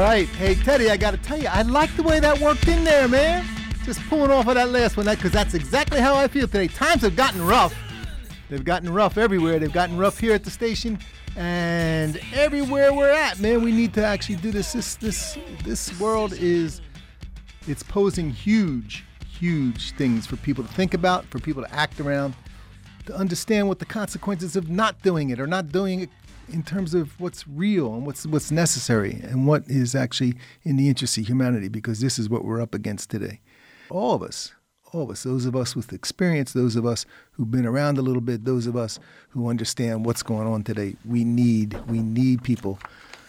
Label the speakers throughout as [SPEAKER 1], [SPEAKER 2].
[SPEAKER 1] right. Hey, Teddy, I got to tell you, I like the way that worked in there, man. Just pulling off of that last one, because that's exactly how I feel today. Times have gotten rough. They've gotten rough everywhere. They've gotten rough here at the station. And everywhere we're at, man, we need to actually do this. This world it's posing huge things for people to think about, for people to act around, to understand what the consequences of not doing it or not doing it in terms of what's real and what's necessary and what is actually in the interest of humanity, because this is what we're up against today. All of us, those of us with experience, those of us who've been around a little bit, those of us who understand what's going on today, we need people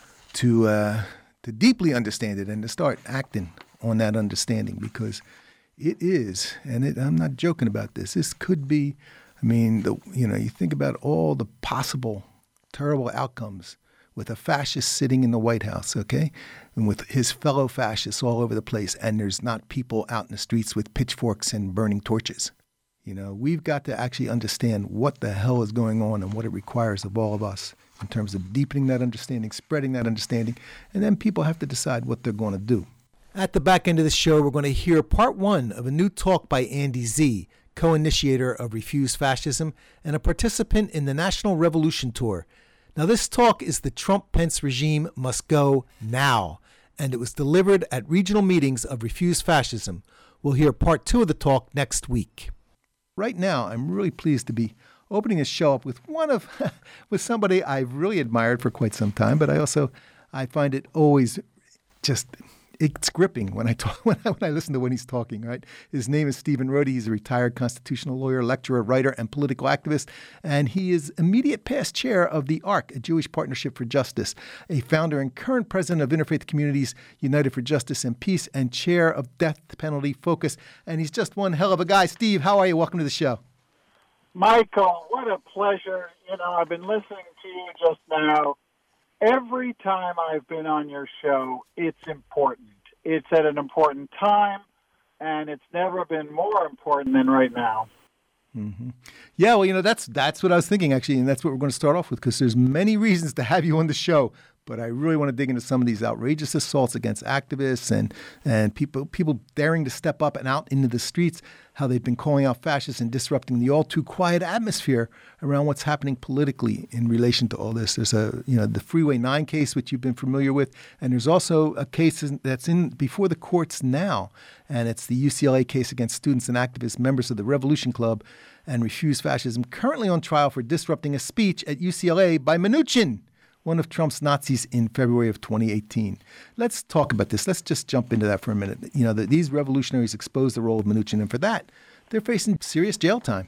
[SPEAKER 1] to deeply understand it and to start acting on that understanding, because it is, and I'm not joking about this. This could be, you think about all the possible terrible outcomes with a fascist sitting in the White House, okay, and with his fellow fascists all over the place, and there's not people out in the streets with pitchforks and burning torches. We've got to actually understand what the hell is going on and what it requires of all of us in terms of deepening that understanding, spreading that understanding, and then people have to decide what they're going to do. At the back end of the show, we're going to hear part one of a new talk by Andy Z., co-initiator of Refuse Fascism and a participant in the National Revolution Tour. Now, this talk is The Trump-Pence Regime Must Go Now, and it was delivered at regional meetings of Refuse Fascism. We'll hear part two of the talk next week. Right now, I'm really pleased to be opening this show up with with somebody I've really admired for quite some time, but I find it always it's gripping when I listen to when he's talking, right? His name is Stephen Rohde. He's a retired constitutional lawyer, lecturer, writer, and political activist. And he is immediate past chair of the ARC, a Jewish Partnership for Justice, a founder and current president of Interfaith Communities United for Justice and Peace, and chair of Death Penalty Focus. And he's just one hell of a guy. Steve, how are you? Welcome to the show.
[SPEAKER 2] Michael, what a pleasure. I've been listening to you just now. Every time I've been on your show, it's important. It's at an important time, and it's never been more important than right now.
[SPEAKER 1] Mm-hmm. Yeah, well, that's what I was thinking, actually, and that's what we're going to start off with, because there's many reasons to have you on the show. But I really want to dig into some of these outrageous assaults against activists and people daring to step up and out into the streets, how they've been calling out fascists and disrupting the all too quiet atmosphere around what's happening politically in relation to all this. There's the Freeway 9 case, which you've been familiar with, and there's also a case that's in before the courts now, and it's the UCLA case against students and activists, members of the Revolution Club and Refuse Fascism, currently on trial for disrupting a speech at UCLA by Mnuchin, one of Trump's Nazis, in February of 2018. Let's talk about this. Let's just jump into that for a minute. These revolutionaries exposed the role of Mnuchin, and for that, they're facing serious jail time.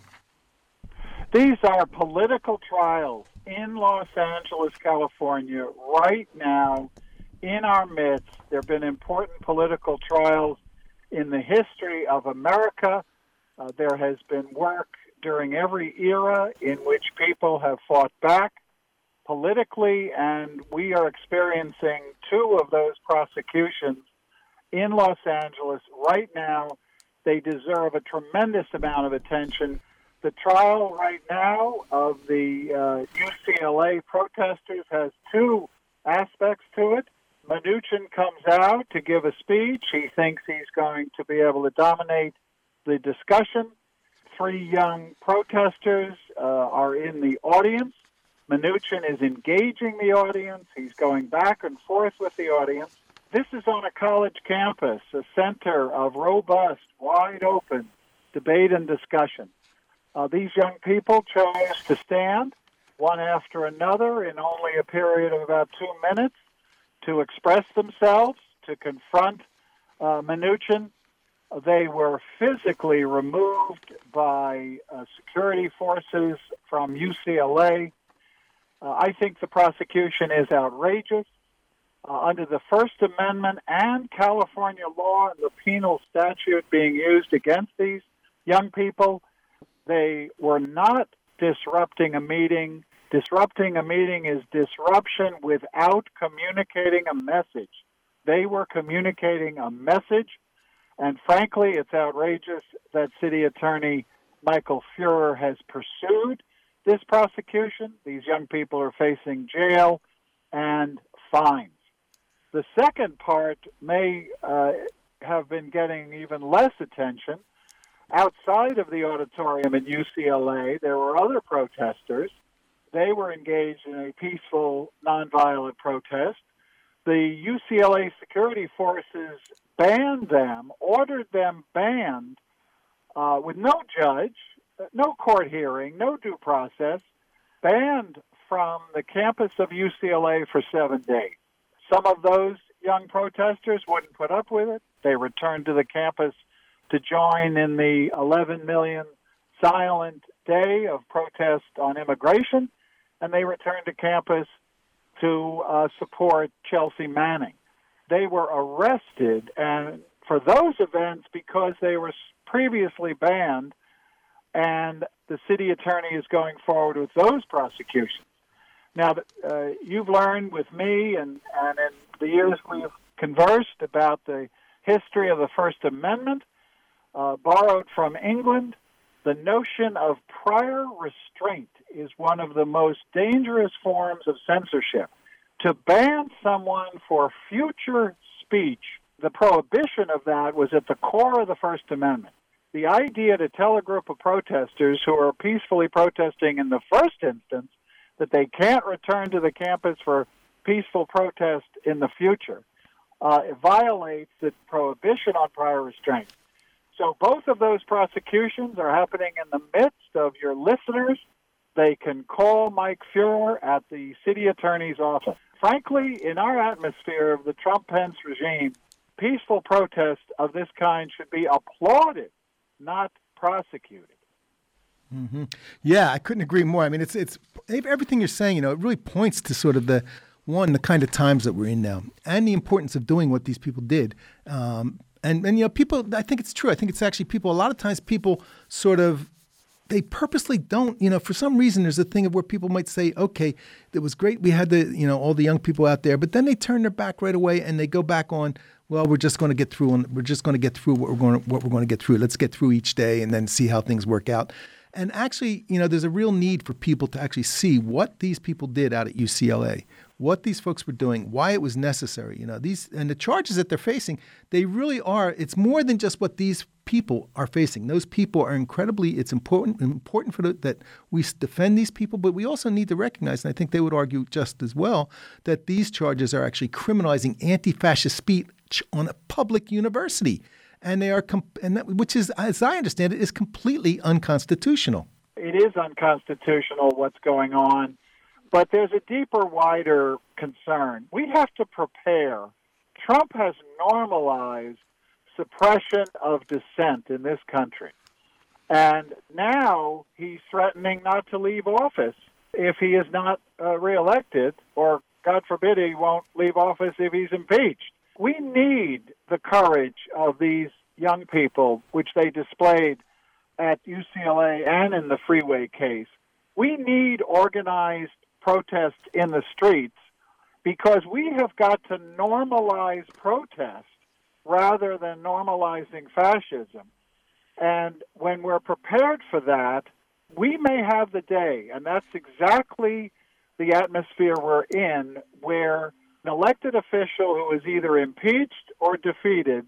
[SPEAKER 2] These are political trials in Los Angeles, California, right now, in our midst. There have been important political trials in the history of America. There has been work during every era in which people have fought back politically, and we are experiencing two of those prosecutions in Los Angeles right now. They deserve a tremendous amount of attention. The trial right now of the UCLA protesters has two aspects to it. Mnuchin comes out to give a speech. He thinks he's going to be able to dominate the discussion. Three young protesters are in the audience. Mnuchin is engaging the audience. He's going back and forth with the audience. This is on a college campus, a center of robust, wide-open debate and discussion. These young people chose to stand one after another in only a period of about 2 minutes to express themselves, to confront Mnuchin. They were physically removed by security forces from UCLA. I think the prosecution is outrageous. Under the First Amendment and California law and the penal statute being used against these young people, they were not disrupting a meeting. Disrupting a meeting is disruption without communicating a message. They were communicating a message, and frankly, it's outrageous that City Attorney Michael Feuer has pursued this prosecution. These young people are facing jail and fines. The second part may have been getting even less attention. Outside of the auditorium at UCLA, there were other protesters. They were engaged in a peaceful, nonviolent protest. The UCLA security forces banned them, ordered them banned, with no judge, no court hearing, no due process, banned from the campus of UCLA for 7 days. Some of those young protesters wouldn't put up with it. They returned to the campus to join in the 11 million silent day of protest on immigration, and they returned to campus to support Chelsea Manning. They were arrested and for those events because they were previously banned, and the city attorney is going forward with those prosecutions. Now, you've learned with me and in the years we've conversed about the history of the First Amendment, borrowed from England. The notion of prior restraint is one of the most dangerous forms of censorship. To ban someone for future speech, the prohibition of that was at the core of the First Amendment. The idea to tell a group of protesters who are peacefully protesting in the first instance that they can't return to the campus for peaceful protest in the future it violates the prohibition on prior restraint. So both of those prosecutions are happening in the midst of your listeners. They can call Mike Feuer at the city attorney's office. Frankly, in our atmosphere of the Trump-Pence regime, peaceful protest of this kind should be applauded, not prosecuted.
[SPEAKER 1] Mm-hmm. Yeah, I couldn't agree more. I mean, it's everything you're saying, it really points to sort of the kind of times that we're in now and the importance of doing what these people did. And people, I think it's true. I think it's actually people, a lot of times people sort of, they purposely don't, for some reason there's a thing of where people might say, okay, it was great. We had all the young people out there, but then they turn their back right away and they go back on, well, we're just going to get through and we're just going to get through what we're going to get through. Let's get through each day and then see how things work out. And actually, there's a real need for people to actually see what these people did out at UCLA, what these folks were doing, why it was necessary. These and the charges that they're facing, they really are. It's more than just what these people are facing. Those people are incredibly. It's important for that we defend these people, but we also need to recognize, and I think they would argue just as well, that these charges are actually criminalizing anti-fascist speech on a public university. And they are, which is, as I understand it, is completely unconstitutional.
[SPEAKER 2] It is unconstitutional what's going on, but there's a deeper, wider concern. We have to prepare. Trump has normalized suppression of dissent in this country, and now he's threatening not to leave office if he is not reelected, or God forbid he won't leave office if he's impeached. We need the courage of these young people, which they displayed at UCLA and in the Freeway case. We need organized protest in the streets because we have got to normalize protest rather than normalizing fascism. And when we're prepared for that, we may have the day, and that's exactly the atmosphere we're in, where an elected official who is either impeached or defeated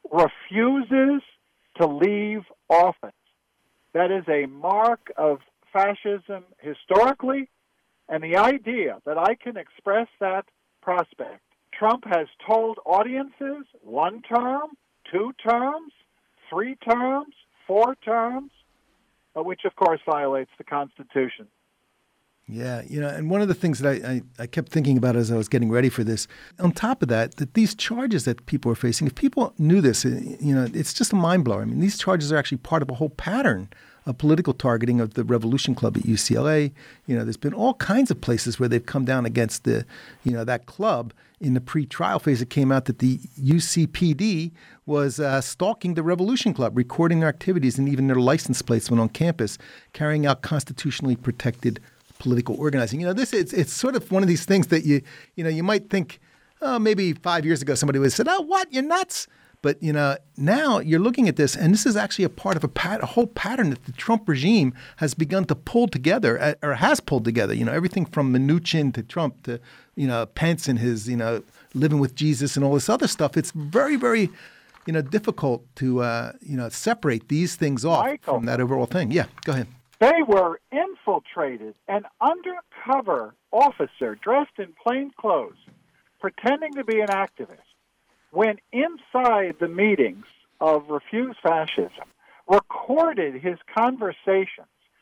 [SPEAKER 2] refuses to leave office. That is a mark of fascism historically, and the idea that I can express that prospect. Trump has told audiences 1 term, 2 terms, 3 terms, 4 terms, which of course violates the Constitution.
[SPEAKER 1] Yeah, and one of the things that I kept thinking about as I was getting ready for this, on top of that these charges that people are facing, if people knew this, it's just a mind blower. I mean, these charges are actually part of a whole pattern of political targeting of the Revolution Club at UCLA. There's been all kinds of places where they've come down against that club. In the pre-trial phase, it came out that the UCPD was stalking the Revolution Club, recording their activities, and even their license plates when on campus, carrying out constitutionally protected political organizing. It's sort of one of these things that you might think, maybe 5 years ago somebody would have said, "Oh, what? You're nuts." But now you're looking at this, and this is actually a part of a whole pattern that the Trump regime has begun to pull together, or has pulled together. Everything from Mnuchin to Trump to Pence and his living with Jesus and all this other stuff, it's very, very, difficult to, separate these things off from that overall thing. Yeah, go ahead.
[SPEAKER 2] They were infiltrated. An undercover officer dressed in plain clothes, pretending to be an activist, went inside the meetings of Refuse Fascism, recorded his conversations,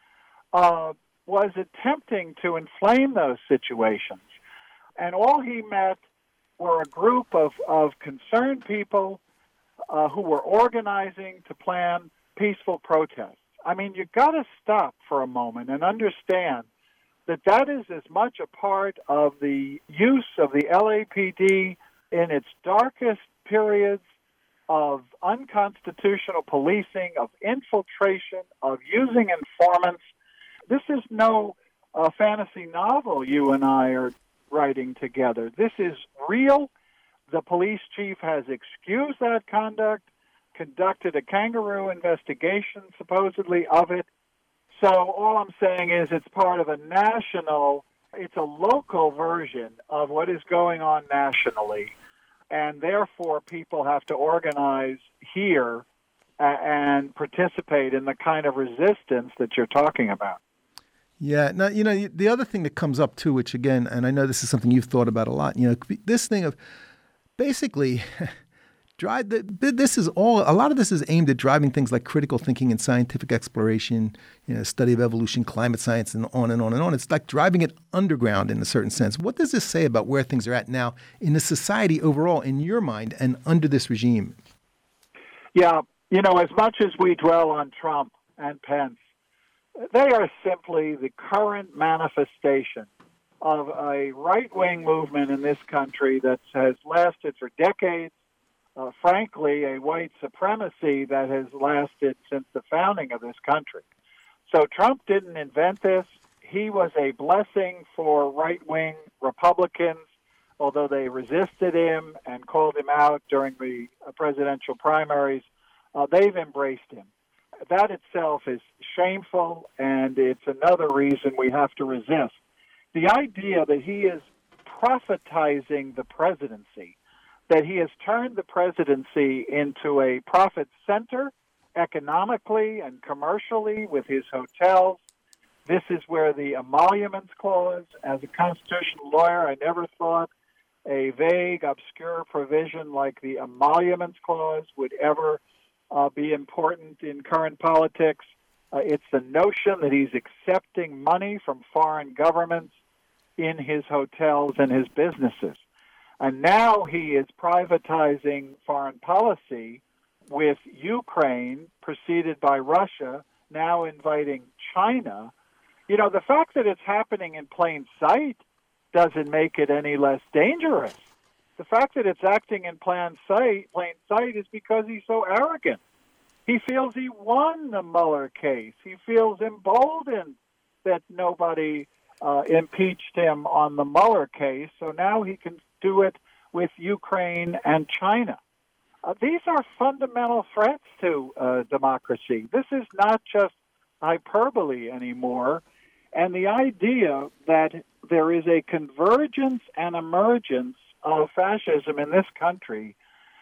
[SPEAKER 2] was attempting to inflame those situations. And all he met were a group of concerned people who were organizing to plan peaceful protests. I mean, you've got to stop for a moment and understand that is as much a part of the use of the LAPD in its darkest periods of unconstitutional policing, of infiltration, of using informants. This is no fantasy novel you and I are writing together. This is real. The police chief has excused that conduct, conducted a kangaroo investigation, supposedly, of it. So all I'm saying is it's part of it's a local version of what is going on nationally. And therefore, people have to organize here and participate in the kind of resistance that you're talking about.
[SPEAKER 1] Yeah. Now, the other thing that comes up too, which again, and I know this is something you've thought about a lot, this thing of basically a lot of this is aimed at driving things like critical thinking and scientific exploration, study of evolution, climate science, and on and on and on. It's like driving it underground in a certain sense. What does this say about where things are at now in the society overall, in your mind, and under this regime?
[SPEAKER 2] Yeah, as much as we dwell on Trump and Pence, they are simply the current manifestation of a right-wing movement in this country that has lasted for decades. Frankly, a white supremacy that has lasted since the founding of this country. So Trump didn't invent this. He was a blessing for right-wing Republicans, although they resisted him and called him out during the presidential primaries. They've embraced him. That itself is shameful, and it's another reason we have to resist. The idea that he is prophetizing the presidency, that he has turned the presidency into a profit center economically and commercially with his hotels. This is where the emoluments clause, as a constitutional lawyer, I never thought a vague, obscure provision like the emoluments clause would ever be important in current politics. It's the notion that he's accepting money from foreign governments in his hotels and his businesses. And now he is privatizing foreign policy with Ukraine, preceded by Russia, now inviting China. The fact that it's happening in plain sight doesn't make it any less dangerous. The fact that it's acting in plain sight is because he's so arrogant. He feels he won the Mueller case. He feels emboldened that nobody impeached him on the Mueller case, so now he can do it with Ukraine and China. These are fundamental threats to democracy. This is not just hyperbole anymore. And the idea that there is a convergence and emergence of fascism in this country,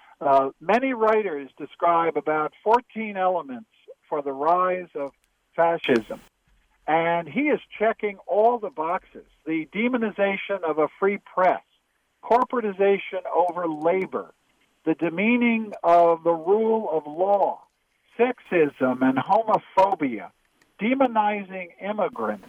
[SPEAKER 2] many writers describe about 14 elements for the rise of fascism. And he is checking all the boxes. The demonization of a free press, corporatization over labor, the demeaning of the rule of law, sexism and homophobia, demonizing immigrants.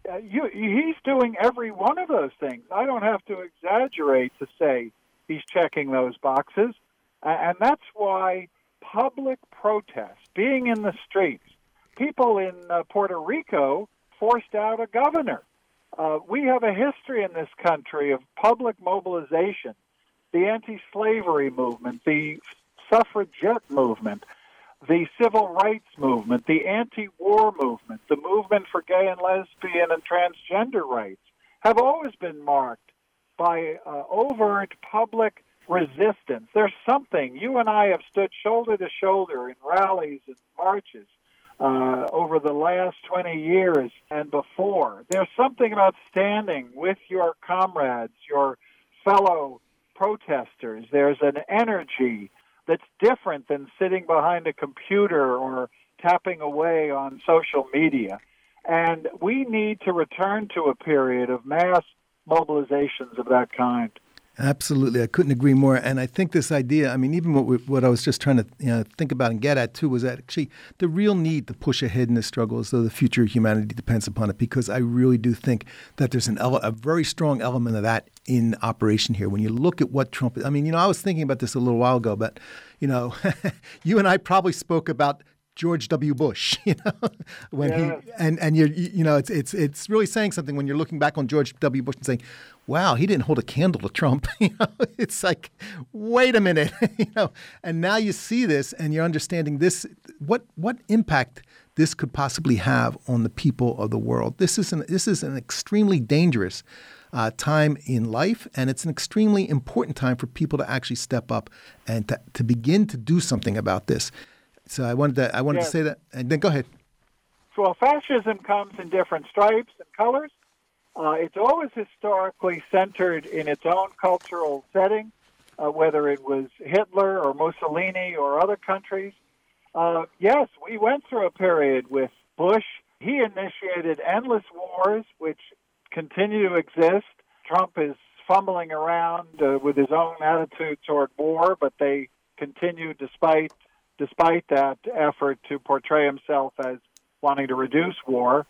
[SPEAKER 2] He's doing every one of those things. I don't have to exaggerate to say he's checking those boxes. And that's why public protest, being in the streets, people in Puerto Rico forced out a governor. We have a history in this country of public mobilization, the anti-slavery movement, the suffragette movement, the civil rights movement, the anti-war movement, the movement for gay and lesbian and transgender rights have always been marked by overt public resistance. There's something. You and I have stood shoulder to shoulder in rallies and marches over the last 20 years and before. There's something about standing with your comrades, your fellow protesters. There's an energy that's different than sitting behind a computer or tapping away on social media. And we need to return to a period of mass mobilizations of that kind.
[SPEAKER 1] Absolutely. I couldn't agree more. And I think this idea, I mean, even what I was just trying to think about and get at, too, was that actually the real need to push ahead in this struggle as though the future of humanity depends upon it, because I really do think that there's a very strong element of that in operation here. When you look at what Trump, I mean, I was thinking about this a little while ago, but, you and I probably spoke about George W. Bush, when he and it's really saying something when you're looking back on George W. Bush and saying, wow, he didn't hold a candle to Trump. It's like, wait a minute, and now you see this and you're understanding this, what impact this could possibly have on the people of the world. This is an extremely dangerous time in life, and it's an extremely important time for people to actually step up and to begin to do something about this. So I wanted to say that, and then go ahead.
[SPEAKER 2] Well, fascism comes in different stripes and colors. It's always historically centered in its own cultural setting, whether it was Hitler or Mussolini or other countries. Yes, we went through a period with Bush. He initiated endless wars, which continue to exist. Trump is fumbling around with his own attitude toward war, but they continue despite that effort to portray himself as wanting to reduce war.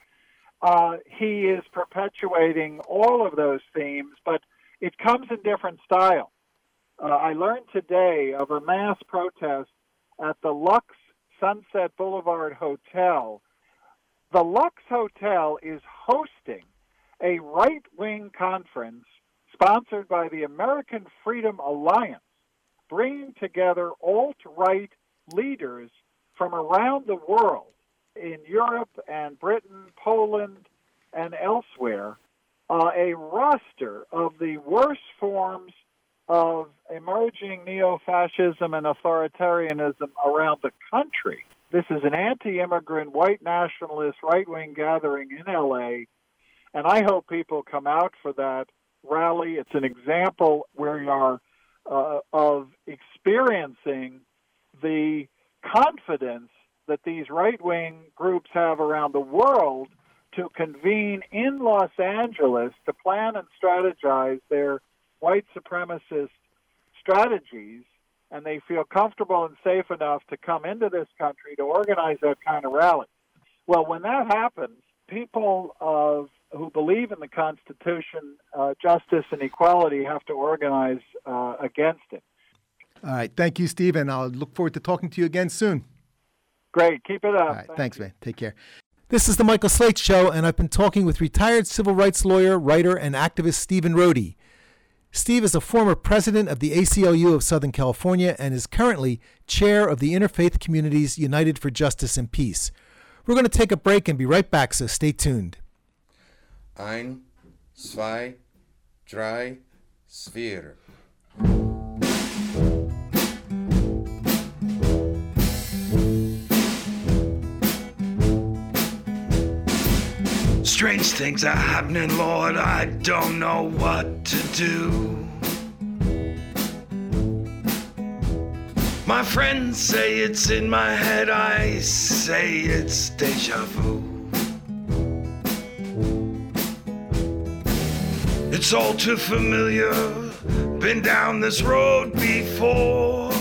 [SPEAKER 2] He is perpetuating all of those themes, but it comes in different style. I learned today of a mass protest at the Lux Sunset Boulevard Hotel. The Lux Hotel is hosting a right-wing conference sponsored by the American Freedom Alliance, bringing together alt-right leaders from around the world in Europe and Britain, Poland, and elsewhere, a roster of the worst forms of emerging neo-fascism and authoritarianism around the country. This is an anti-immigrant, white nationalist, right-wing gathering in L.A., and I hope people come out for that rally. It's an example where we are of experiencing the confidence that these right-wing groups have around the world to convene in Los Angeles to plan and strategize their white supremacist strategies, and they feel comfortable and safe enough to come into this country to organize that kind of rally. Well, when that happens, people who believe in the Constitution, justice, and equality have to organize against it.
[SPEAKER 1] All right. Thank you, Steve, and I'll look forward to talking to you again soon.
[SPEAKER 2] Great. Keep it up.
[SPEAKER 1] All right. Thanks, man. Take care. This is the Michael Slate Show, and I've been talking with retired civil rights lawyer, writer, and activist Stephen Rohde. Steve is a former president of the ACLU of Southern California and is currently chair of the Interfaith Communities United for Justice and Peace. We're going to take a break and be right back, so stay tuned.
[SPEAKER 3] 1, 2, 3, 4. Strange things are happening, Lord, I don't know what to do. My friends say it's in my head, I say it's deja vu. It's all too familiar, been down this road before.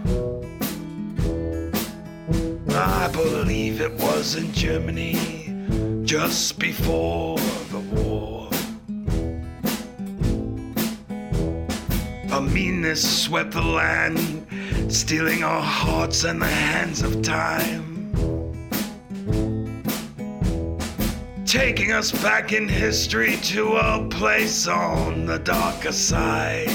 [SPEAKER 3] I believe it was in Germany, just before the war. A meanness swept the land, stealing our hearts and the hands of time, taking us back in history to a place on the darker side,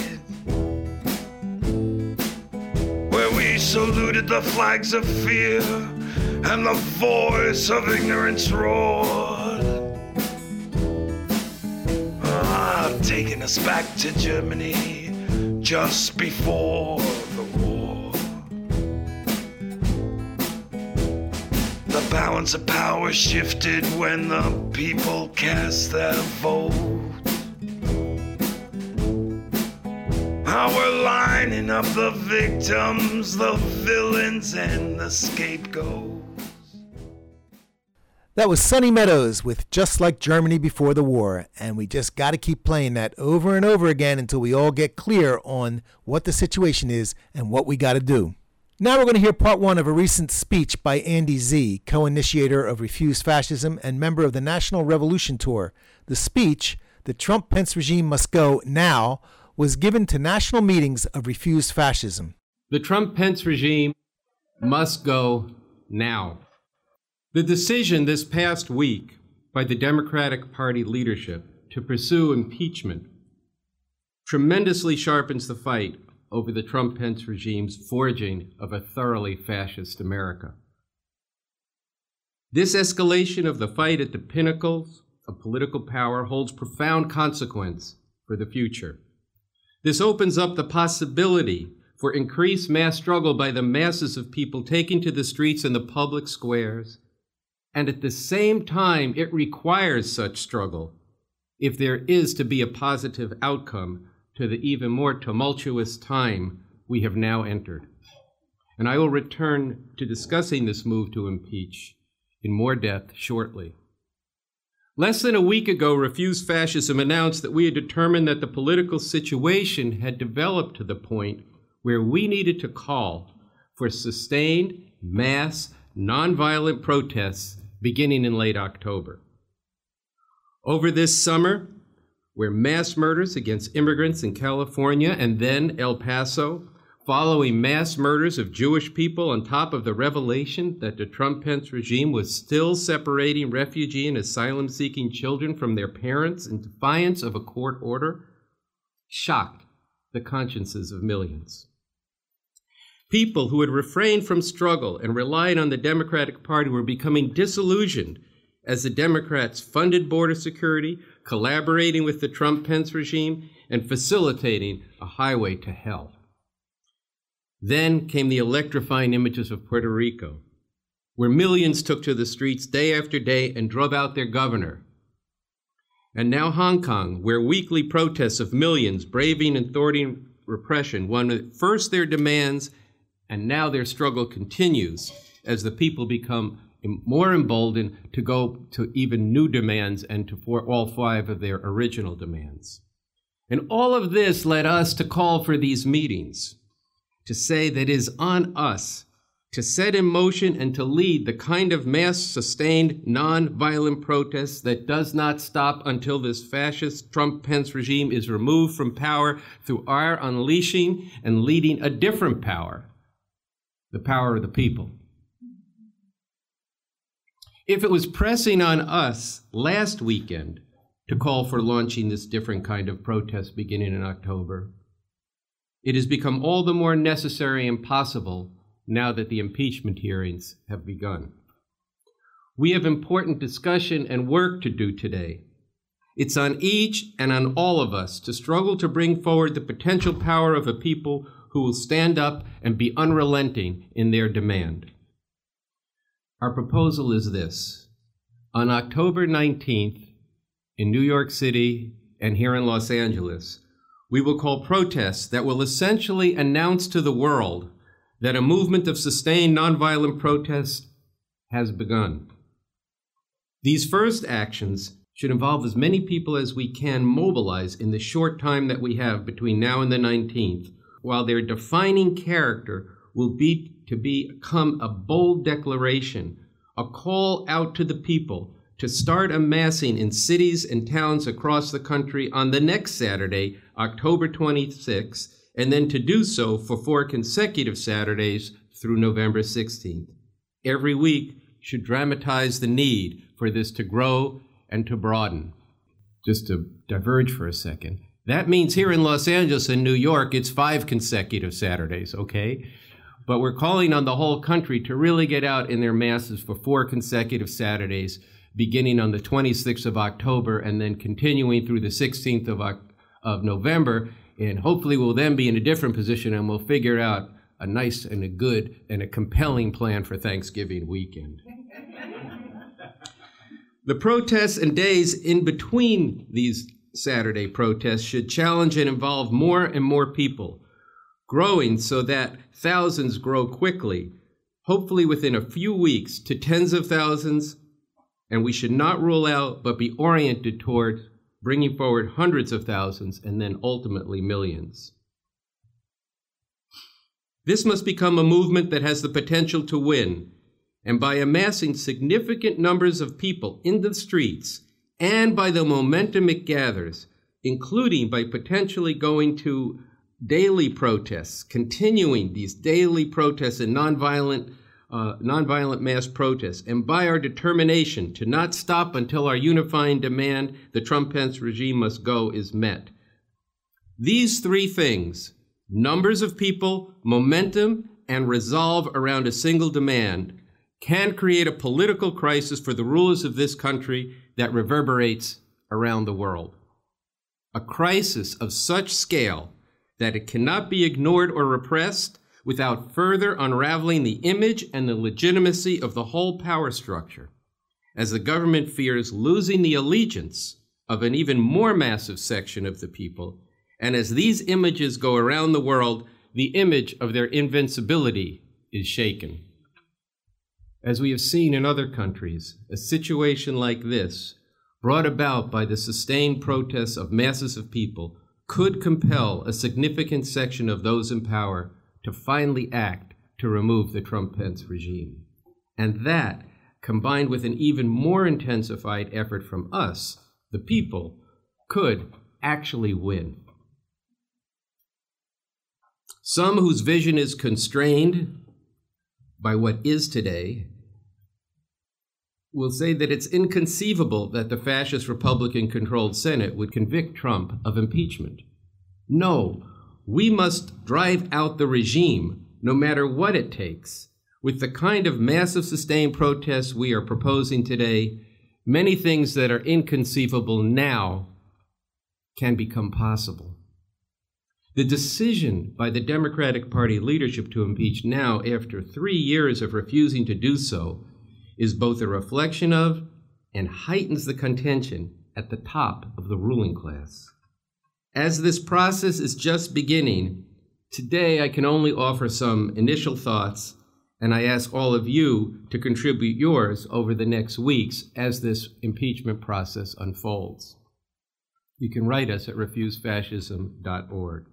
[SPEAKER 3] where we saluted the flags of fear and the voice of ignorance roared. Taking us back to Germany just before the war. The balance of power shifted when the people cast their vote. How we're lining up the victims, the villains, and the scapegoats.
[SPEAKER 1] That was Sonny Meadows with Just Like Germany Before the War, and we just got to keep playing that over and over again until we all get clear on what the situation is and what we got to do. Now we're going to hear part one of a recent speech by Andy Z., co-initiator of Refuse Fascism and member of the National Revolution Tour. The speech, "The Trump-Pence Regime Must Go Now," was given to national meetings of Refuse Fascism.
[SPEAKER 4] The Trump-Pence regime must go now. The decision this past week by the Democratic Party leadership to pursue impeachment tremendously sharpens the fight over the Trump-Pence regime's forging of a thoroughly fascist America. This escalation of the fight at the pinnacles of political power holds profound consequence for the future. This opens up the possibility for increased mass struggle by the masses of people taking to the streets and the public squares, and at the same time, it requires such struggle if there is to be a positive outcome to the even more tumultuous time we have now entered. And I will return to discussing this move to impeach in more depth shortly. Less than a week ago, Refuse Fascism announced that we had determined that the political situation had developed to the point where we needed to call for sustained, mass, nonviolent protests beginning in late October. Over this summer, where mass murders against immigrants in California and then El Paso, following mass murders of Jewish people on top of the revelation that the Trump-Pence regime was still separating refugee and asylum-seeking children from their parents in defiance of a court order, shocked the consciences of millions. People who had refrained from struggle and relied on the Democratic Party were becoming disillusioned as the Democrats funded border security, collaborating with the Trump-Pence regime, and facilitating a highway to hell. Then came the electrifying images of Puerto Rico, where millions took to the streets day after day and drove out their governor. And now Hong Kong, where weekly protests of millions braving and thwarting repression won at first their demands, and now their struggle continues as the people become more emboldened to go to even new demands and to all five of their original demands. And all of this led us to call for these meetings, to say that it is on us to set in motion and to lead the kind of mass-sustained, non-violent protest that does not stop until this fascist Trump-Pence regime is removed from power through our unleashing and leading a different power, the power of the people. If it was pressing on us last weekend to call for launching this different kind of protest beginning in October, it has become all the more necessary and possible now that the impeachment hearings have begun. We have important discussion and work to do today. It's on each and on all of us to struggle to bring forward the potential power of a people who will stand up and be unrelenting in their demand. Our proposal is this. On October 19th, in New York City and here in Los Angeles, we will call protests that will essentially announce to the world that a movement of sustained nonviolent protest has begun. These first actions should involve as many people as we can mobilize in the short time that we have between now and the 19th, while their defining character will be to become a bold declaration, a call out to the people to start amassing in cities and towns across the country on the next Saturday, October 26th, and then to do so for 4 consecutive Saturdays through November 16th. Every week should dramatize the need for this to grow and to broaden. Just to diverge for a second, that means here in Los Angeles and New York, it's 5 consecutive Saturdays, okay? But we're calling on the whole country to really get out in their masses for 4 consecutive Saturdays, beginning on the 26th of October and then continuing through the 16th of November. And hopefully we'll then be in a different position and we'll figure out a nice and a good and a compelling plan for Thanksgiving weekend. The protests and days in between these Saturday protests should challenge and involve more and more people, growing so that thousands grow quickly, hopefully within a few weeks, to tens of thousands, and we should not rule out but be oriented toward bringing forward hundreds of thousands and then ultimately millions. This must become a movement that has the potential to win, and by amassing significant numbers of people in the streets and by the momentum it gathers, including by potentially going to daily protests, continuing these daily protests and nonviolent mass protests, and by our determination to not stop until our unifying demand, the Trump-Pence regime must go, is met. These three things, numbers of people, momentum, and resolve around a single demand, can create a political crisis for the rulers of this country that reverberates around the world. A crisis of such scale that it cannot be ignored or repressed without further unraveling the image and the legitimacy of the whole power structure, as the government fears losing the allegiance of an even more massive section of the people, and as these images go around the world, the image of their invincibility is shaken. As we have seen in other countries, a situation like this, brought about by the sustained protests of masses of people, could compel a significant section of those in power to finally act to remove the Trump-Pence regime. And that, combined with an even more intensified effort from us, the people, could actually win. Some whose vision is constrained by what is today will say that it's inconceivable that the fascist Republican-controlled Senate would convict Trump of impeachment. No, we must drive out the regime, no matter what it takes. With the kind of massive sustained protests we are proposing today, many things that are inconceivable now can become possible. The decision by the Democratic Party leadership to impeach now, after 3 years of refusing to do so, is both a reflection of and heightens the contention at the top of the ruling class. As this process is just beginning, today I can only offer some initial thoughts, and I ask all of you to contribute yours over the next weeks as this impeachment process unfolds. You can write us at refusefascism.org.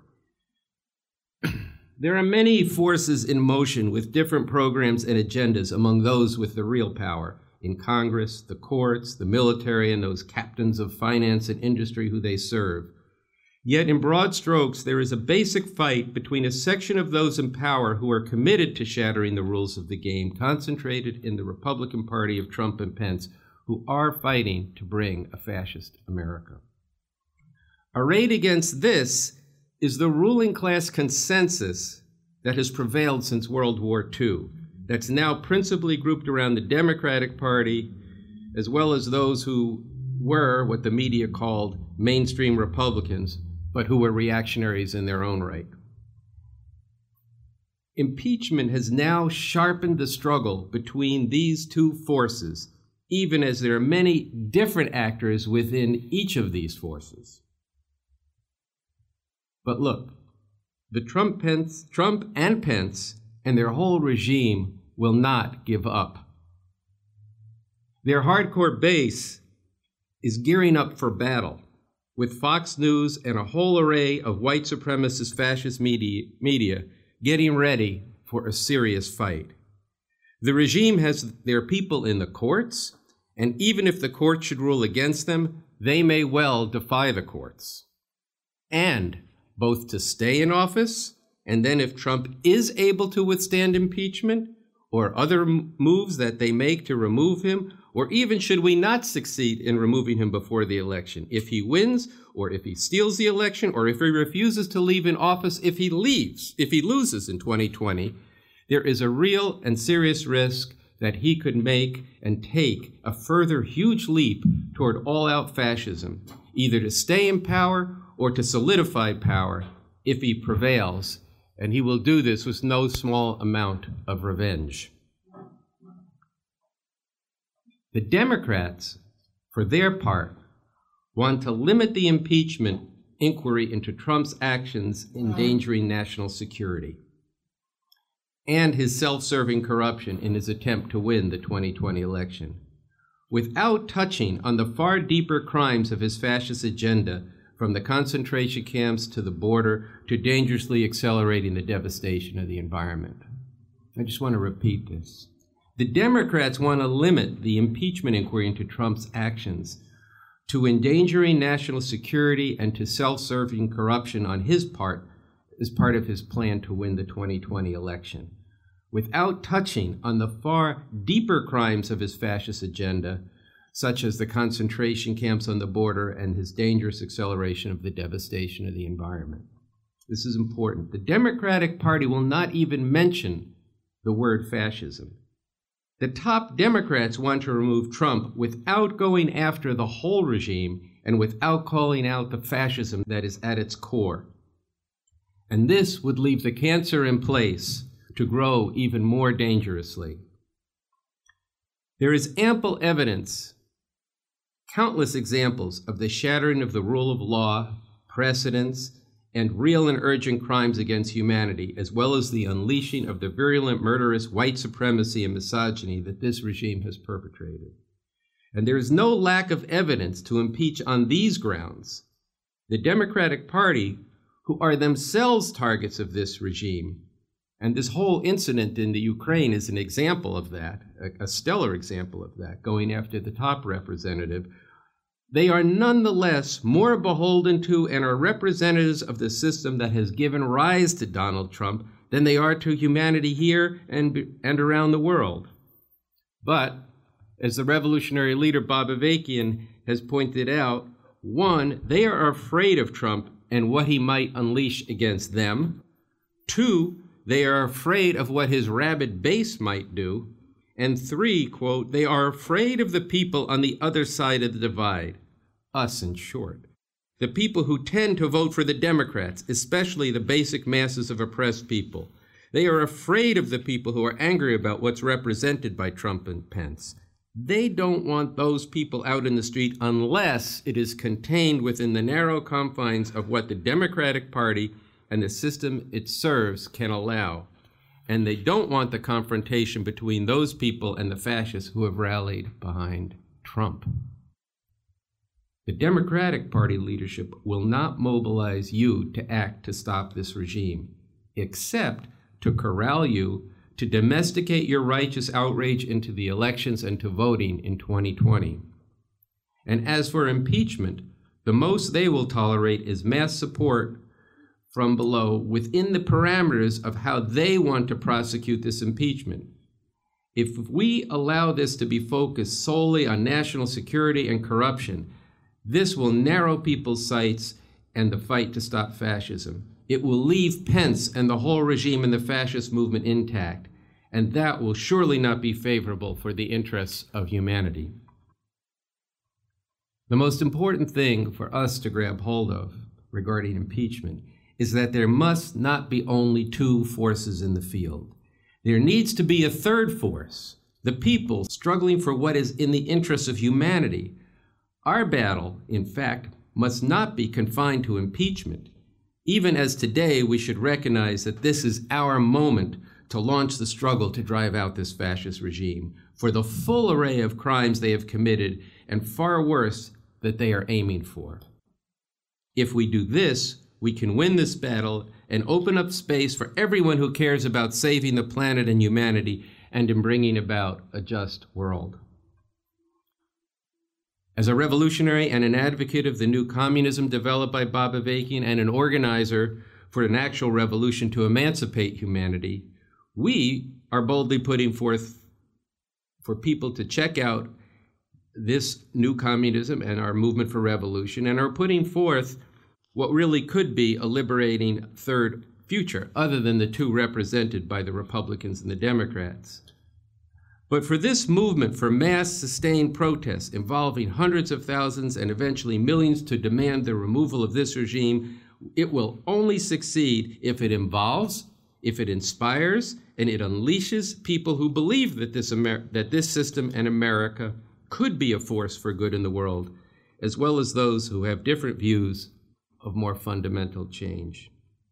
[SPEAKER 4] There are many forces in motion with different programs and agendas among those with the real power in Congress, the courts, the military, and those captains of finance and industry who they serve. Yet in broad strokes, there is a basic fight between a section of those in power who are committed to shattering the rules of the game, concentrated in the Republican Party of Trump and Pence, who are fighting to bring a fascist America. Arrayed against this is the ruling class consensus that has prevailed since World War II, that's now principally grouped around the Democratic Party, as well as those who were what the media called mainstream Republicans, but who were reactionaries in their own right. Impeachment has now sharpened the struggle between these two forces, even as there are many different actors within each of these forces. But look, the Trump and Pence and their whole regime will not give up. Their hardcore base is gearing up for battle, with Fox News and a whole array of white supremacist fascist media getting ready for a serious fight. The regime has their people in the courts, and even if the courts should rule against them, they may well defy the courts. And both to stay in office, and then if Trump is able to withstand impeachment, or other moves that they make to remove him, or even should we not succeed in removing him before the election, if he wins, or if he steals the election, or if he refuses to leave in office, if he loses in 2020, there is a real and serious risk that he could make and take a further huge leap toward all-out fascism, either to stay in power or to solidify power if he prevails, and he will do this with no small amount of revenge. The Democrats, for their part, want to limit the impeachment inquiry into Trump's actions endangering national security and his self-serving corruption in his attempt to win the 2020 election, without touching on the far deeper crimes of his fascist agenda, from the concentration camps to the border to dangerously accelerating the devastation of the environment. I just want to repeat this. The Democrats want to limit the impeachment inquiry into Trump's actions to endangering national security and to self-serving corruption on his part as part of his plan to win the 2020 election, without touching on the far deeper crimes of his fascist agenda, such as the concentration camps on the border and his dangerous acceleration of the devastation of the environment. This is important. The Democratic Party will not even mention the word fascism. The top Democrats want to remove Trump without going after the whole regime and without calling out the fascism that is at its core. And this would leave the cancer in place to grow even more dangerously. There is ample evidence, countless examples of the shattering of the rule of law, precedents, and real and urgent crimes against humanity, as well as the unleashing of the virulent, murderous white supremacy and misogyny that this regime has perpetrated. And there is no lack of evidence to impeach on these grounds the Democratic Party, who are themselves targets of this regime. And this whole incident in the Ukraine is an example of that, a stellar example of that, going after the top representative. They are nonetheless more beholden to and are representatives of the system that has given rise to Donald Trump than they are to humanity here and around the world. But, as the revolutionary leader Bob Avakian has pointed out, one, they are afraid of Trump and what he might unleash against them. Two, they are afraid of what his rabid base might do. And three, quote, they are afraid of the people on the other side of the divide, us in short. The people who tend to vote for the Democrats, especially the basic masses of oppressed people. They are afraid of the people who are angry about what's represented by Trump and Pence. They don't want those people out in the street unless it is contained within the narrow confines of what the Democratic Party and the system it serves can allow. And they don't want the confrontation between those people and the fascists who have rallied behind Trump. The Democratic Party leadership will not mobilize you to act to stop this regime, except to corral you to domesticate your righteous outrage into the elections and to voting in 2020. And as for impeachment, the most they will tolerate is mass support from below within the parameters of how they want to prosecute this impeachment. If we allow this to be focused solely on national security and corruption, this will narrow people's sights and the fight to stop fascism. It will leave Pence and the whole regime and the fascist movement intact, and that will surely not be favorable for the interests of humanity. The most important thing for us to grab hold of regarding impeachment is that there must not be only two forces in the field. There needs to be a third force, the people struggling for what is in the interests of humanity. Our battle, in fact, must not be confined to impeachment, even as today we should recognize that this is our moment to launch the struggle to drive out this fascist regime for the full array of crimes they have committed and far worse that they are aiming for. If we do this, we can win this battle and open up space for everyone who cares about saving the planet and humanity and in bringing about a just world. As a revolutionary and an advocate of the new communism developed by Bob Avakian and an organizer for an actual revolution to emancipate humanity, we are boldly putting forth for people to check out this new communism and our movement for revolution, and are putting forth what really could be a liberating third future, other than the two represented by the Republicans and the Democrats. But for this movement for mass sustained protests involving hundreds of thousands and eventually millions to demand the removal of this regime, it will only succeed if it involves, if it inspires, and it unleashes people who believe that this system and America could be a force for good in the world, as well as those who have different views of more fundamental change.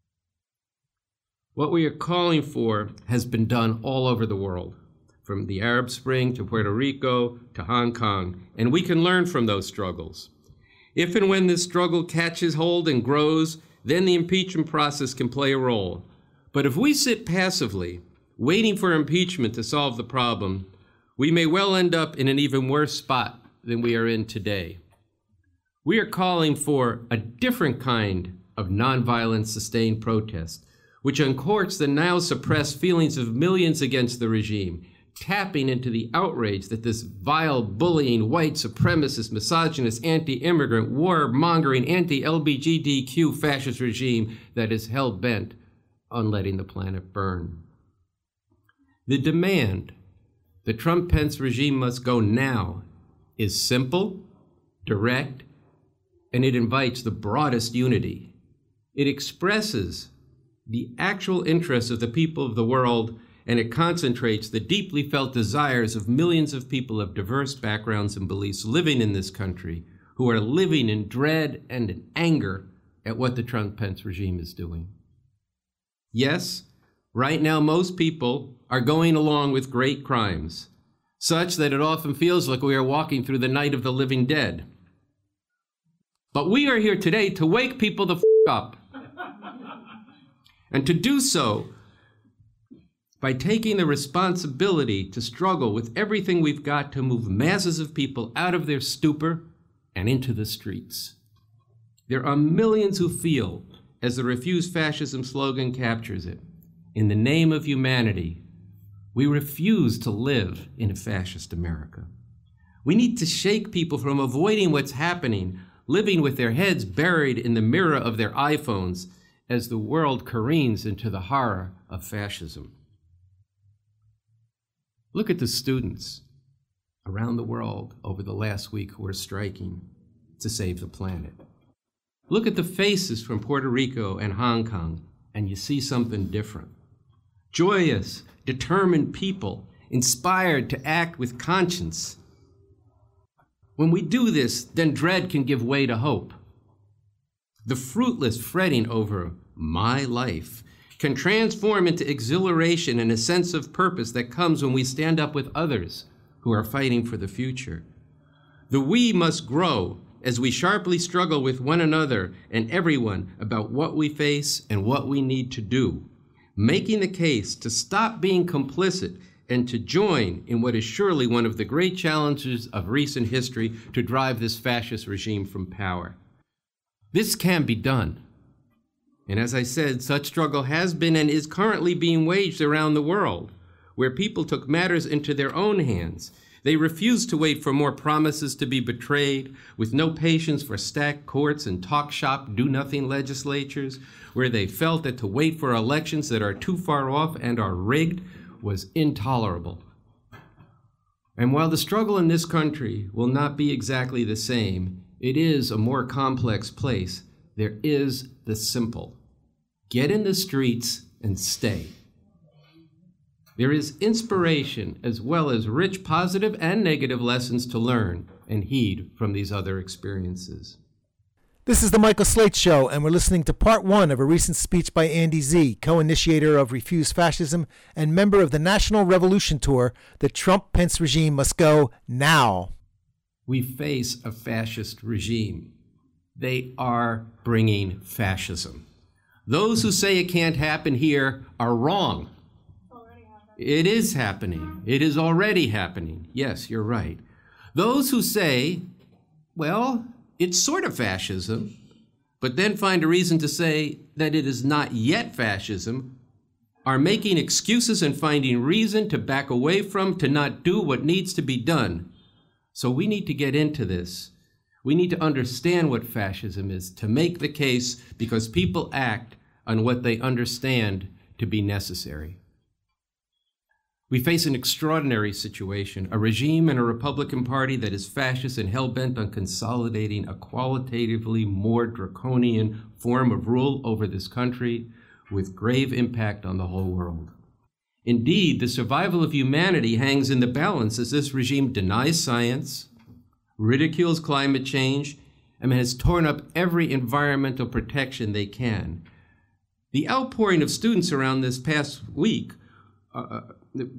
[SPEAKER 4] What we are calling for has been done all over the world, from the Arab Spring to Puerto Rico to Hong Kong, and we can learn from those struggles. If and when this struggle catches hold and grows, then the impeachment process can play a role. But if we sit passively, waiting for impeachment to solve the problem, we may well end up in an even worse spot than we are in today. We are calling for a different kind of nonviolent sustained protest, which uncorks the now suppressed feelings of millions against the regime, tapping into the outrage that this vile, bullying, white supremacist, misogynist, anti-immigrant, war-mongering, anti-LGBTQ fascist regime that is hell-bent on letting the planet burn. The demand the Trump-Pence regime must go now is simple, direct, and it invites the broadest unity. It expresses the actual interests of the people of the world, and it concentrates the deeply felt desires of millions of people of diverse backgrounds and beliefs living in this country who are living in dread and in anger at what the Trump-Pence regime is doing. Yes, right now most people are going along with great crimes, such that it often feels like we are walking through the night of the living dead. But we are here today to wake people the f*** up. And to do so by taking the responsibility to struggle with everything we've got to move masses of people out of their stupor and into the streets. There are millions who feel, as the Refuse Fascism slogan captures it, in the name of humanity, we refuse to live in a fascist America. We need to shake people from avoiding what's happening, living with their heads buried in the mirror of their iPhones as the world careens into the horror of fascism. Look at the students around the world over the last week who are striking to save the planet. Look at the faces from Puerto Rico and Hong Kong, and you see something different. Joyous, determined people, inspired to act with conscience. When we do this, then dread can give way to hope. The fruitless fretting over my life can transform into exhilaration and a sense of purpose that comes when we stand up with others who are fighting for the future. The we must grow as we sharply struggle with one another and everyone about what we face and what we need to do, making the case to stop being complicit and to join in what is surely one of the great challenges of recent history to drive this fascist regime from power. This can be done. And as I said, such struggle has been and is currently being waged around the world, where people took matters into their own hands. They refused to wait for more promises to be betrayed, with no patience for stacked courts and talk shop, do-nothing legislatures, where they felt that to wait for elections that are too far off and are rigged was intolerable. And while the struggle in this country will not be exactly the same, it is a more complex place. There is the simple. Get in the streets and stay. There is inspiration as well as rich positive and negative lessons to learn and heed from these other experiences.
[SPEAKER 1] This is the Michael Slate Show, and we're listening to part one of a recent speech by Andy Z., co-initiator of Refuse Fascism and member of the National Revolution Tour. The Trump-Pence regime must go now.
[SPEAKER 4] We face a fascist regime. They are bringing fascism. Those who say it can't happen here are wrong. It is happening. It is already happening. Yes, you're right. Those who say, well, it's sort of fascism, but then find a reason to say that it is not yet fascism, are making excuses and finding reason to back away from, to not do what needs to be done. So we need to get into this. We need to understand what fascism is, to make the case, because people act on what they understand to be necessary. We face an extraordinary situation, a regime and a Republican Party that is fascist and hell-bent on consolidating a qualitatively more draconian form of rule over this country with grave impact on the whole world. Indeed, the survival of humanity hangs in the balance as this regime denies science, ridicules climate change, and has torn up every environmental protection they can. The outpouring of students around this past week, around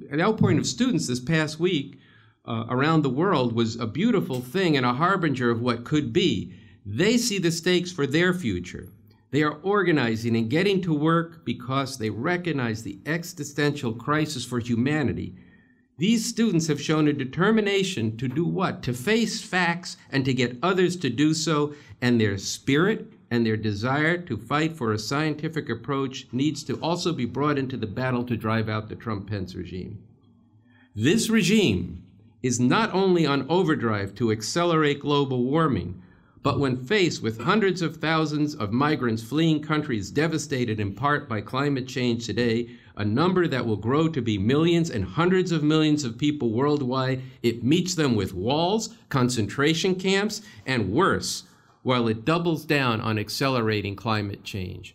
[SPEAKER 4] the world was a beautiful thing and a harbinger of what could be. They see the stakes for their future. They are organizing and getting to work because they recognize the existential crisis for humanity. These students have shown a determination to do what? To face facts and to get others to do so, and their spirit and their desire to fight for a scientific approach needs to also be brought into the battle to drive out the Trump-Pence regime. This regime is not only on overdrive to accelerate global warming, but when faced with hundreds of thousands of migrants fleeing countries devastated in part by climate change today, a number that will grow to be millions and hundreds of millions of people worldwide, it meets them with walls, concentration camps, and worse, while it doubles down on accelerating climate change.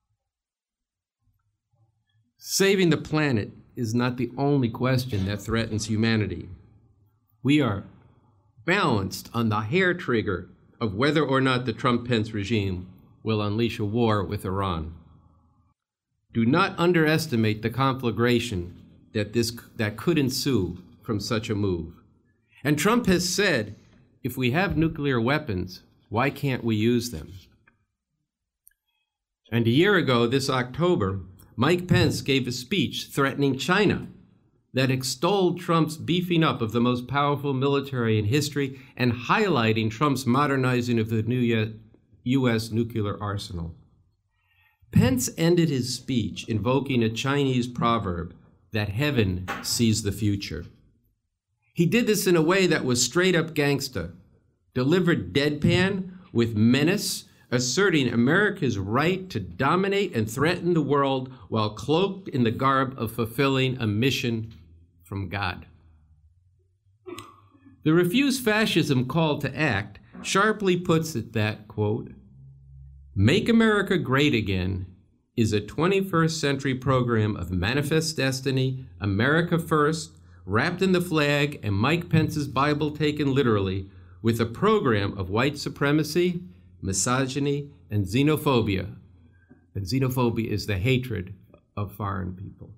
[SPEAKER 4] Saving the planet is not the only question that threatens humanity. We are balanced on the hair trigger of whether or not the Trump-Pence regime will unleash a war with Iran. Do not underestimate the conflagration that could ensue from such a move. And Trump has said, if we have nuclear weapons, why can't we use them? And a year ago, this October, Mike Pence gave a speech threatening China that extolled Trump's beefing up of the most powerful military in history and highlighting Trump's modernizing of the new U.S. nuclear arsenal. Pence ended his speech invoking a Chinese proverb that heaven sees the future. He did this in a way that was straight up gangsta, delivered deadpan with menace, asserting America's right to dominate and threaten the world while cloaked in the garb of fulfilling a mission from God. The Refuse Fascism call to act sharply puts it that, quote, "Make America Great Again is a 21st century program of manifest destiny, America first, wrapped in the flag and Mike Pence's Bible taken literally, with a program of white supremacy, misogyny, and xenophobia." And xenophobia is the hatred of foreign people.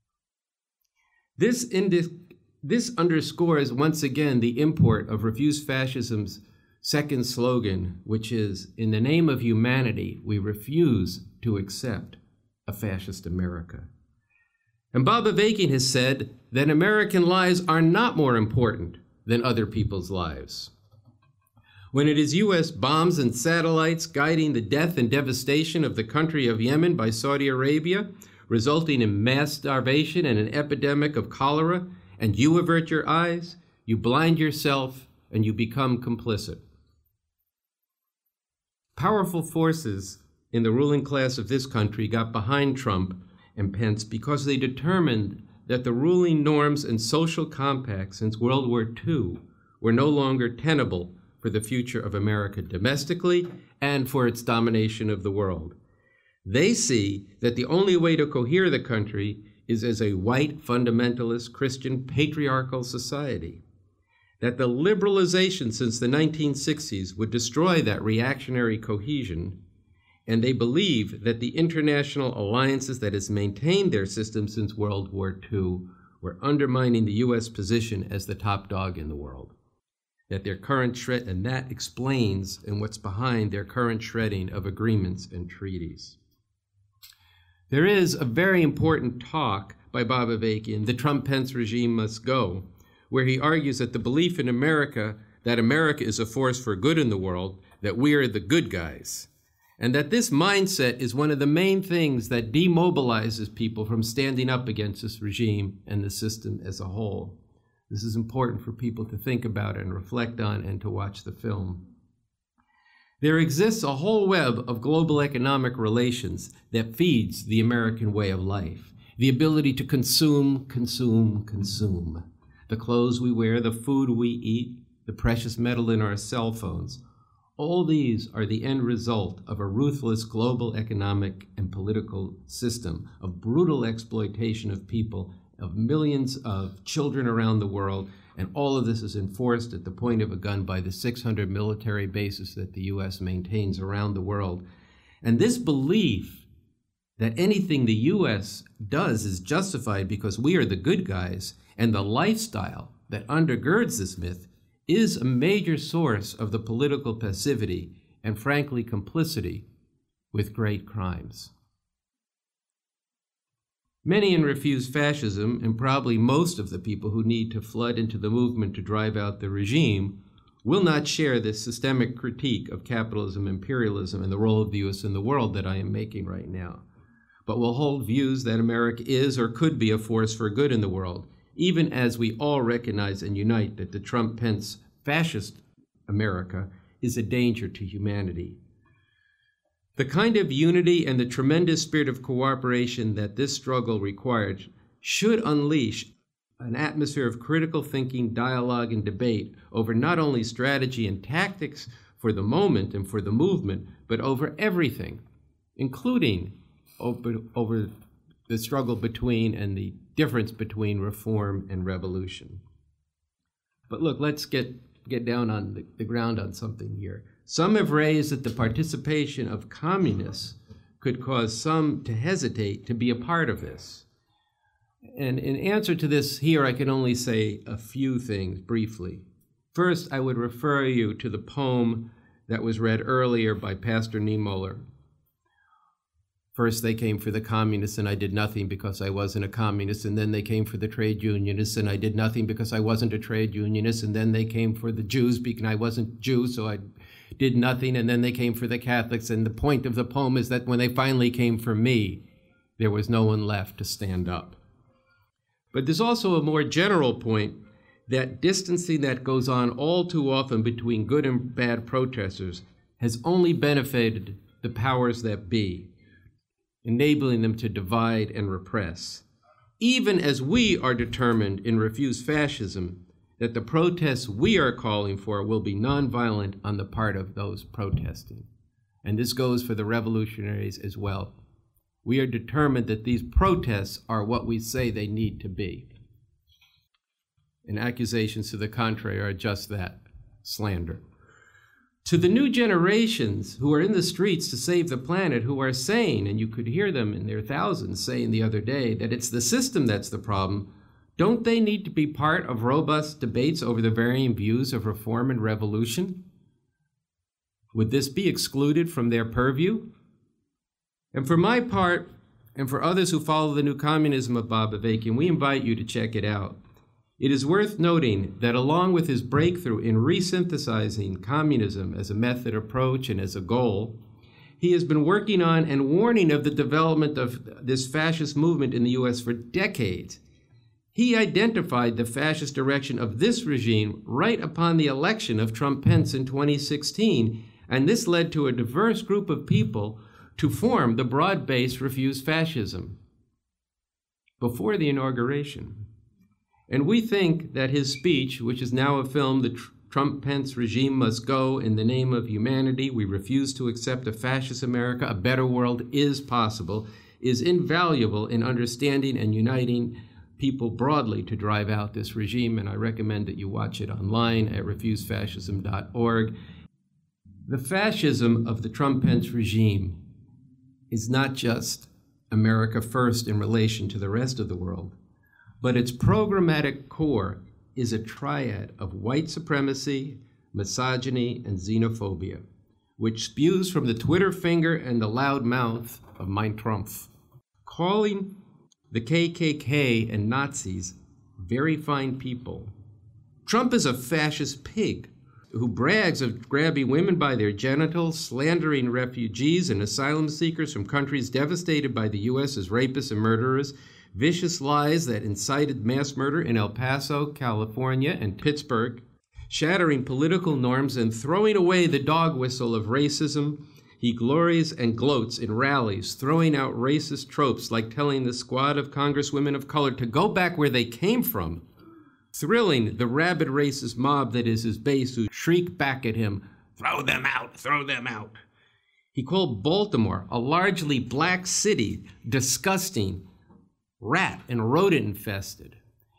[SPEAKER 4] This underscores once again the import of Refuse Fascism's second slogan, which is, in the name of humanity, we refuse to accept a fascist America. And Bob Avakian has said that American lives are not more important than other people's lives. When it is U.S. bombs and satellites guiding the death and devastation of the country of Yemen by Saudi Arabia, resulting in mass starvation and an epidemic of cholera, and you avert your eyes, you blind yourself, and you become complicit. Powerful forces in the ruling class of this country got behind Trump and Pence because they determined that the ruling norms and social compacts since World War II were no longer tenable for the future of America domestically and for its domination of the world. They see that the only way to cohere the country is as a white, fundamentalist, Christian, patriarchal society. That the liberalization since the 1960s would destroy that reactionary cohesion, and they believe that the international alliances that has maintained their system since World War II were undermining the U.S. position as the top dog in the world. That their current and that explains and what's behind their current shredding of agreements and treaties. There is a very important talk by Bob Avakian, The Trump-Pence Regime Must Go, where he argues that the belief in America, that America is a force for good in the world, that we are the good guys, and that this mindset is one of the main things that demobilizes people from standing up against this regime and the system as a whole. This is important for people to think about and reflect on and to watch the film. There exists a whole web of global economic relations that feeds the American way of life. The ability to consume. The clothes we wear, the food we eat, the precious metal in our cell phones. All these are the end result of a ruthless global economic and political system of brutal exploitation of people, of millions of children around the world, And all of this is enforced at the point of a gun by the 600 military bases that the U.S. maintains around the world. And this belief that anything the U.S. does is justified because we are the good guys, and the lifestyle that undergirds this myth is a major source of the political passivity and, frankly, complicity with great crimes. Many in Refuse Fascism, and probably most of the people who need to flood into the movement to drive out the regime, will not share this systemic critique of capitalism, imperialism, and the role of the U.S. in the world that I am making right now, but will hold views that America is or could be a force for good in the world, even as we all recognize and unite that the Trump-Pence fascist America is a danger to humanity. The kind of unity and the tremendous spirit of cooperation that this struggle required should unleash an atmosphere of critical thinking, dialogue, and debate over not only strategy and tactics for the moment and for the movement, but over everything, including over the struggle between and the difference between reform and revolution. But look, let's get down on the ground on something here. Some have raised that the participation of communists could cause some to hesitate to be a part of this. And in answer to this here, I can only say a few things briefly. First, I would refer you to the poem that was read earlier by Pastor Niemöller. First, they came for the communists, and I did nothing because I wasn't a communist. And then they came for the trade unionists, and I did nothing because I wasn't a trade unionist. And then they came for the Jews because I wasn't Jew, so I did nothing. And then they came for the Catholics. And the point of the poem is that when they finally came for me, there was no one left to stand up. But there's also a more general point that distancing that goes on all too often between good and bad protesters has only benefited the powers that be, enabling them to divide and repress, even as we are determined in Refuse Fascism that the protests we are calling for will be nonviolent on the part of those protesting. And this goes for the revolutionaries as well. We are determined that these protests are what we say they need to be. And accusations to the contrary are just that, slander. To the new generations who are in the streets to save the planet, who are saying, and you could hear them in their thousands saying the other day, that it's the system that's the problem, don't they need to be part of robust debates over the varying views of reform and revolution? Would this be excluded from their purview? And for my part, and for others who follow the new communism of Bob Avakian, we invite you to check it out. It is worth noting that along with his breakthrough in resynthesizing communism as a method, approach, and as a goal, he has been working on and warning of the development of this fascist movement in the U.S. for decades. He identified the fascist direction of this regime right upon the election of Trump-Pence in 2016, and this led to a diverse group of people to form the broad-based Refuse Fascism before the inauguration. And we think that his speech, which is now a film, The Trump-Pence Regime Must Go, in the Name of Humanity, We Refuse to Accept a Fascist America, A Better World is Possible, is invaluable in understanding and uniting people broadly to drive out this regime, and I recommend that you watch it online at refusefascism.org. The fascism of the Trump-Pence regime is not just America first in relation to the rest of the world, but its programmatic core is a triad of white supremacy, misogyny, and xenophobia, which spews from the Twitter finger and the loud mouth of Mein Trumpf, calling the KKK and Nazis very fine people. Trump is a fascist pig who brags of grabbing women by their genitals, slandering refugees and asylum seekers from countries devastated by the U.S. as rapists and murderers, vicious lies that incited mass murder in El Paso, California, and Pittsburgh, shattering political norms and throwing away the dog whistle of racism. He glories and gloats in rallies, throwing out racist tropes like telling the squad of congresswomen of color to go back where they came from, thrilling the rabid racist mob that is his base who shriek back at him, "Throw them out, throw them out." He called Baltimore, a largely black city, disgusting, rat and rodent infested.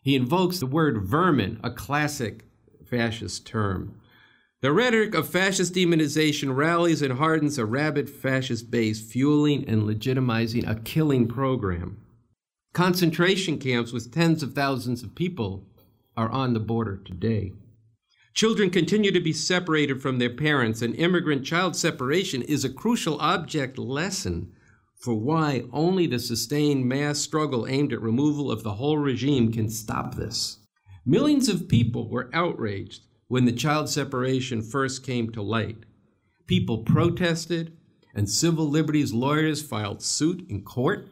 [SPEAKER 4] He invokes the word vermin, a classic fascist term. The rhetoric of fascist demonization rallies and hardens a rabid fascist base, fueling and legitimizing a killing program. Concentration camps with tens of thousands of people are on the border today. Children continue to be separated from their parents, and immigrant child separation is a crucial object lesson for why only the sustained mass struggle aimed at removal of the whole regime can stop this. Millions of people were outraged when the child separation first came to light. People protested, and civil liberties lawyers filed suit in court.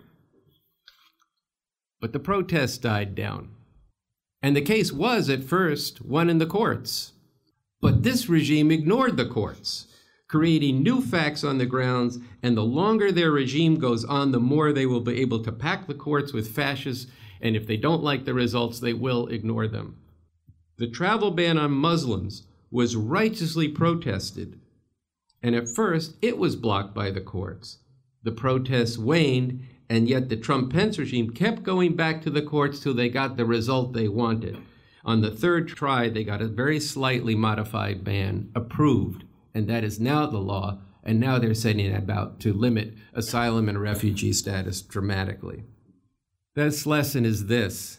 [SPEAKER 4] But the protests died down, and the case was at first won in the courts. But this regime ignored the courts, creating new facts on the grounds, and the longer their regime goes on, the more they will be able to pack the courts with fascists, and if they don't like the results, they will ignore them. The travel ban on Muslims was righteously protested, and at first it was blocked by the courts. The protests waned, and yet the Trump-Pence regime kept going back to the courts till they got the result they wanted. On the third try, they got a very slightly modified ban approved, and that is now the law, and now they're setting about to limit asylum and refugee status dramatically. This lesson is this: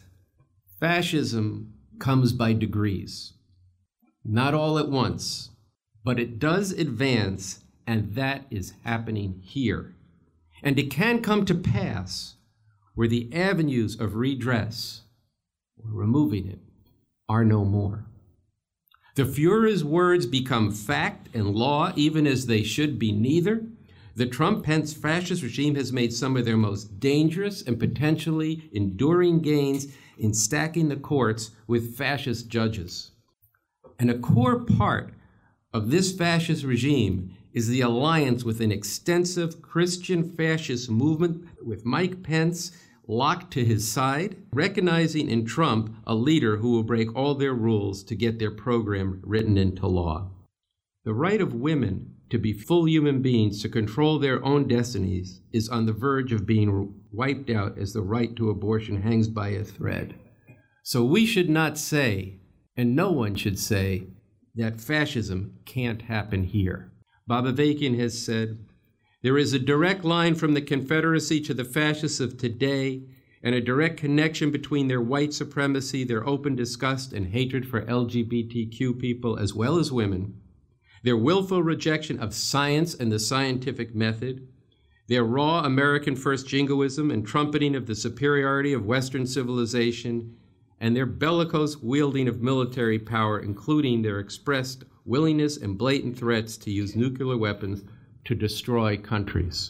[SPEAKER 4] fascism comes by degrees, not all at once, but it does advance, and that is happening here. And it can come to pass where the avenues of redress, or removing it, are no more. The Fuhrer's words become fact and law, even as they should be neither. The Trump-Pence fascist regime has made some of their most dangerous and potentially enduring gains in stacking the courts with fascist judges. And a core part of this fascist regime is the alliance with an extensive Christian fascist movement with Mike Pence locked to his side, recognizing in Trump a leader who will break all their rules to get their program written into law. The right of women to be full human beings, to control their own destinies, is on the verge of being wiped out as the right to abortion hangs by a thread. So we should not say, and no one should say, that fascism can't happen here. Bob Avakian has said, "There is a direct line from the Confederacy to the fascists of today, and a direct connection between their white supremacy, their open disgust and hatred for LGBTQ people as well as women, their willful rejection of science and the scientific method, their raw American first jingoism and trumpeting of the superiority of Western civilization, and their bellicose wielding of military power, including their expressed willingness and blatant threats to use nuclear weapons to destroy countries."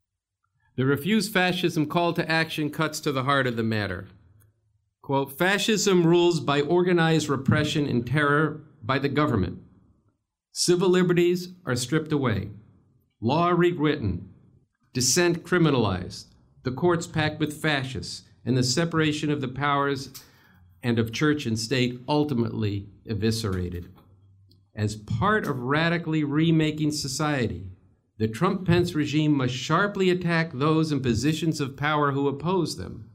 [SPEAKER 4] The Refuse Fascism call to action cuts to the heart of the matter. Quote, "Fascism rules by organized repression and terror by the government. Civil liberties are stripped away, law rewritten, dissent criminalized, the courts packed with fascists, and the separation of the powers and of church and state ultimately eviscerated. As part of radically remaking society, the Trump-Pence regime must sharply attack those in positions of power who oppose them.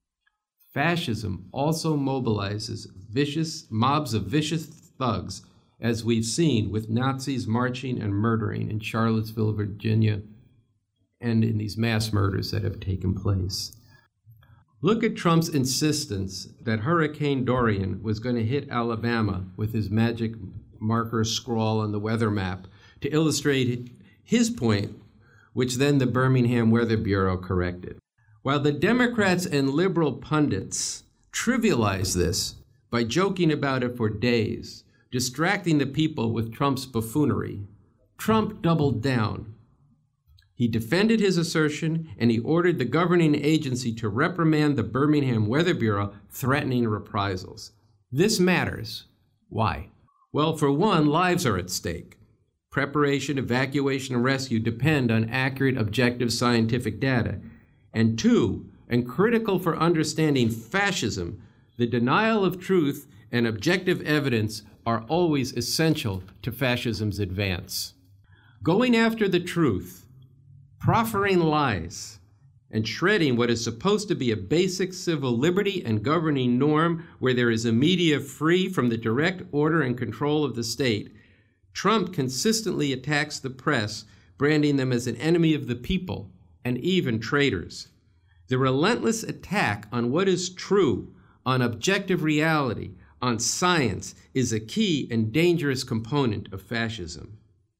[SPEAKER 4] Fascism also mobilizes vicious mobs of vicious thugs, as we've seen with Nazis marching and murdering in Charlottesville, Virginia, and in these mass murders that have taken place. Look at Trump's insistence that Hurricane Dorian was going to hit Alabama with his magic marker scrawl on the weather map to illustrate his point, which then the Birmingham Weather Bureau corrected. While the Democrats and liberal pundits trivialize this by joking about it for days, distracting the people with Trump's buffoonery, Trump doubled down. He defended his assertion, and he ordered the governing agency to reprimand the Birmingham Weather Bureau, threatening reprisals. This matters. Why? Well, for one, lives are at stake. Preparation, evacuation, and rescue depend on accurate, objective scientific data. And two, and critical for understanding fascism, the denial of truth and objective evidence are always essential to fascism's advance. Going after the truth, proffering lies, and shredding what is supposed to be a basic civil liberty and governing norm where there is a media free from the direct order and control of the state, Trump consistently attacks the press, branding them as an enemy of the people and even traitors. The relentless attack on what is true, on objective reality, on science, is a key and dangerous component of fascism.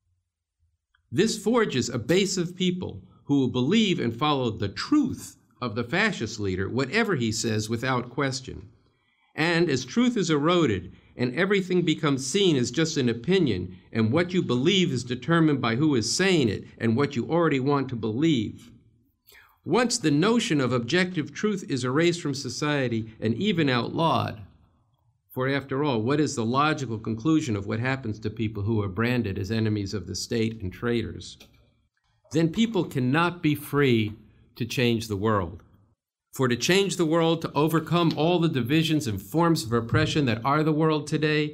[SPEAKER 4] This forges a base of people who will believe and follow the truth of the fascist leader, whatever he says, without question. And as truth is eroded and everything becomes seen as just an opinion, and what you believe is determined by who is saying it and what you already want to believe, once the notion of objective truth is erased from society and even outlawed, for after all, what is the logical conclusion of what happens to people who are branded as enemies of the state and traitors? Then people cannot be free to change the world. For to change the world, to overcome all the divisions and forms of oppression that are the world today,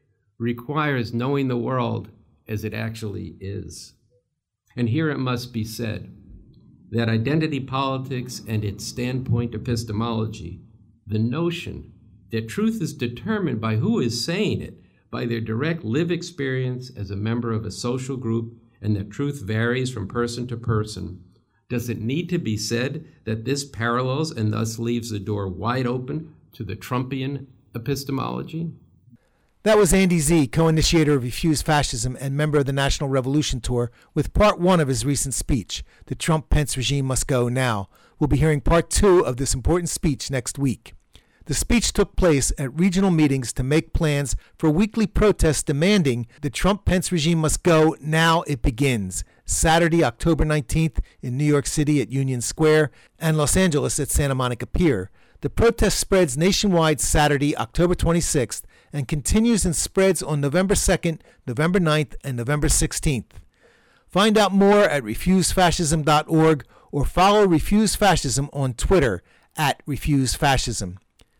[SPEAKER 4] requires knowing the world as it actually is. And here it must be said that identity politics and its standpoint epistemology, the notion that truth is determined by who is saying it, by their direct lived experience as a member of a social group, and that truth varies from person to person, does it need to be said that this parallels and thus leaves the door wide open to the Trumpian epistemology?
[SPEAKER 1] That was Andy Z., co-initiator of Refuse Fascism and member of the National Revolution Tour, with part one of his recent speech, The Trump-Pence Regime Must Go Now. We'll be hearing part two of this important speech next week. The speech took place at regional meetings to make plans for weekly protests demanding the Trump-Pence regime must go. Now it begins. Saturday, October 19th in New York City at Union Square and Los Angeles at Santa Monica Pier. The protest spreads nationwide Saturday, October 26th and continues and spreads on November 2nd, November 9th, and November 16th. Find out more at refusefascism.org or follow Refuse Fascism on Twitter at Refuse Fascism.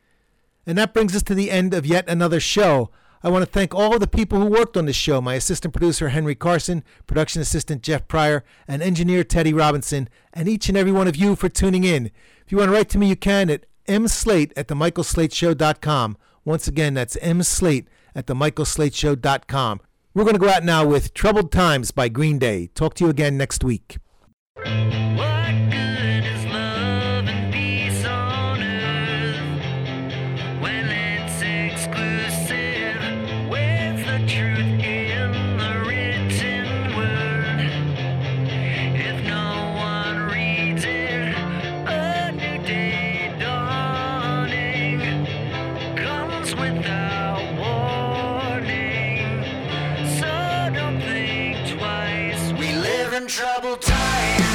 [SPEAKER 1] And that brings us to the end of yet another show. I want to thank all of the people who worked on this show, my assistant producer, Henry Carson, production assistant, Jeff Pryor, and engineer, Teddy Robinson, and each and every one of you for tuning in. If you want to write to me, you can at mslate@themichaelslateshow.com. Once again, that's mslate@themichaelslateshow.com. We're going to go out now with Troubled Times by Green Day. Talk to you again next week.
[SPEAKER 5] Troubled times.